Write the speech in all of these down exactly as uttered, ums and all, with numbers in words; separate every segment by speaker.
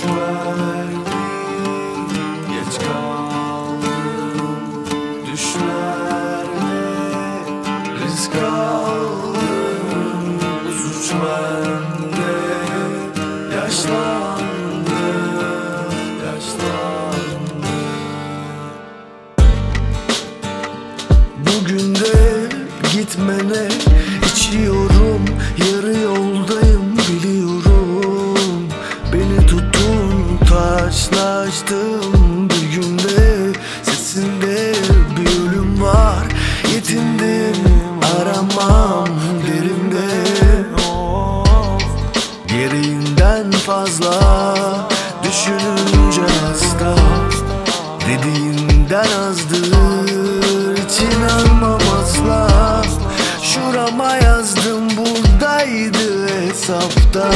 Speaker 1: verdim, geç kaldım düşlerde, risk aldım, bu suç bende. Yaşlandım, yaşlandım. Bugün de gitmene içiyorum, yarı yoldayım biliyorum. Beni tuttun, taşlaştım bir günde. Sesinde bir ölüm var, yetindim, aramam derimde. Gereğinden fazla düşününce hasta, dediğinden azdır, için almam asla. Şurama yazdım, buradaydı hesapta.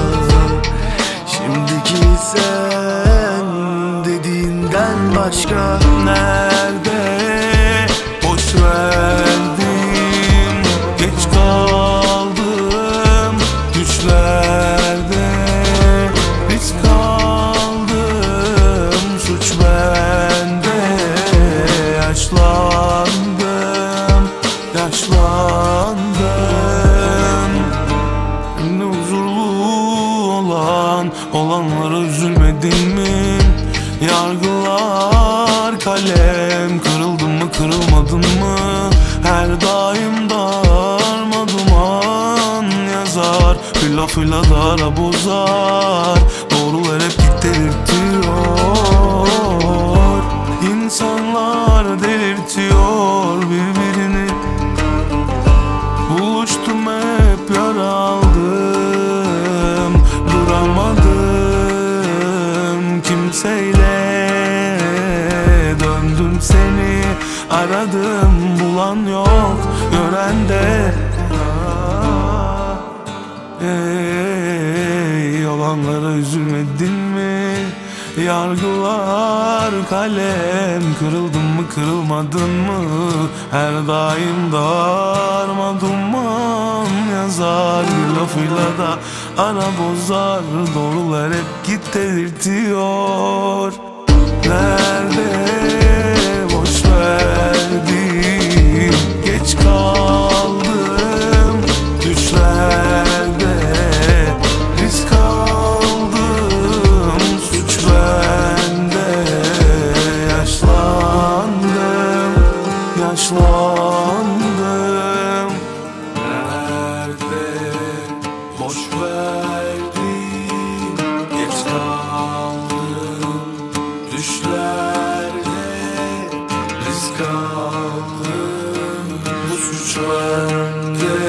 Speaker 1: Şimdiki sen dediğinden başka nerede? Boş verdim, geç kaldım düşlerde, risk aldım, suç bende. Yaşlandım, yaşlandım. Ne huzurlu olan, olanlara üzülmedin mi? Yargılar kalem, kırıldın mı kırılmadın mı? Her daim darmaduman yazar, bir lafıyla dara bozar. Doğrular hep delirtiyor, İnsanlar delirtiyor birbirini. Buluştum hep yaraldım, duramadım kimseyle. Döndüm seni aradım, bulan yok, gören de. Ey, olanlara üzülmedin mi? Yargılar kalem, kırıldın mı kırılmadın mı? Her daim darmaduman yazar, bir lafıyla da ara bozar. Doğrular hep git delirtiyor. Nerede? Boş verdim, geç kaldım düşlerde, risk aldım, suç bende. Yaşlandım, yaşlandım. Nerede? Boş verdim, geç kaldım düşlerde, risk aldım, bu suç bende.